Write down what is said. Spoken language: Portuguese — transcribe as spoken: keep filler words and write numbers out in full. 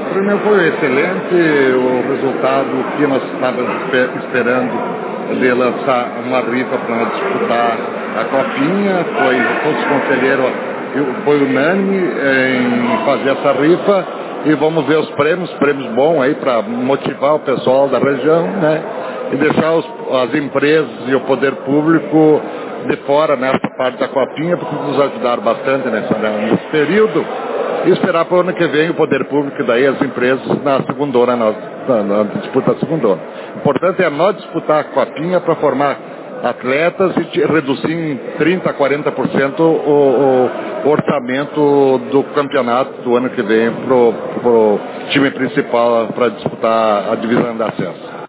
prêmio foi excelente, o resultado que nós estávamos esperando de lançar uma rifa para disputar a Copinha, foi todos os conselheiros, foi unânime em fazer essa rifa e vamos ver os prêmios, prêmios bons aí para motivar o pessoal da região, né? E deixar os, as empresas e o poder público de fora nessa parte da Copinha, porque nos ajudaram bastante nessa, nesse período. E esperar para o ano que vem o poder público e daí as empresas na segundona, na, na, na disputa da segundona. O importante é nós disputar a Copinha para formar atletas e reduzir em trinta, quarenta por cento o, o orçamento do campeonato do ano que vem para o time principal para disputar a divisão de acesso.